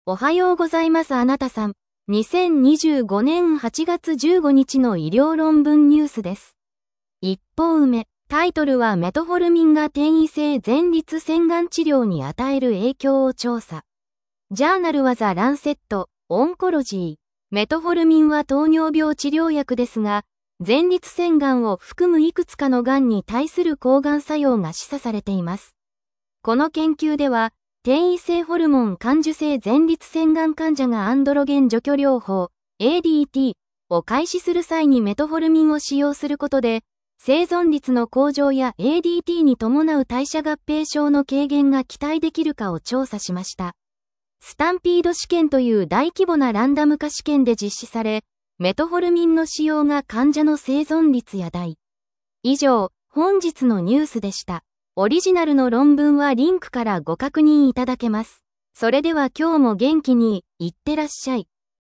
おはようございますあなたさん。2025年8月15日の医療論文ニュースです。一方目、タイトルはメトフォルミンが転移性前立腺がん治療に与える影響を調査。ジャーナルはザ・ランセット・オンコロジー。メトフォルミンは糖尿病治療薬ですが、前立腺がんを含むいくつかのがんに対する抗がん作用が示唆されています。この研究では、転移性ホルモン感受性前立腺がん患者がアンドロゲン除去療法 ADT を開始する際にメトフォルミンを使用することで、生存率の向上や ADT に伴う代謝合併症の軽減が期待できるかを調査しました。スタンピード試験という大規模なランダム化試験で実施され、メトフォルミンの使用が患者の生存率や以上、本日のニュースでした。オリジナルの論文はリンクからご確認いただけます。それでは今日も元気にいってらっしゃい。